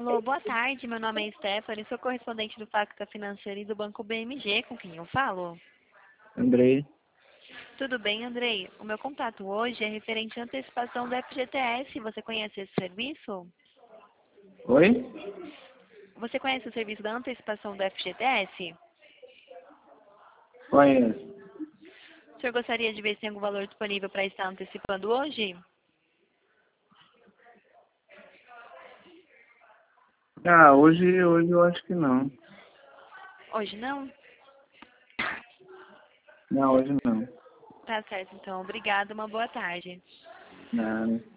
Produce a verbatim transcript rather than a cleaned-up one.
Alô, boa tarde. Meu nome é Stephanie, sou correspondente do Facta Financeira e do Banco B M G, com quem eu falo. Andrei. Tudo bem, Andrei? O meu contato hoje é referente à antecipação do F G T S. Você conhece esse serviço? Oi? Você conhece o serviço da antecipação do F G T S? Conheço. O senhor gostaria de ver se tem algum valor disponível para estar antecipando hoje? Ah, hoje, hoje eu acho que não. Hoje não? Não, hoje não. Tá certo, então. Obrigada, uma boa tarde. Nada.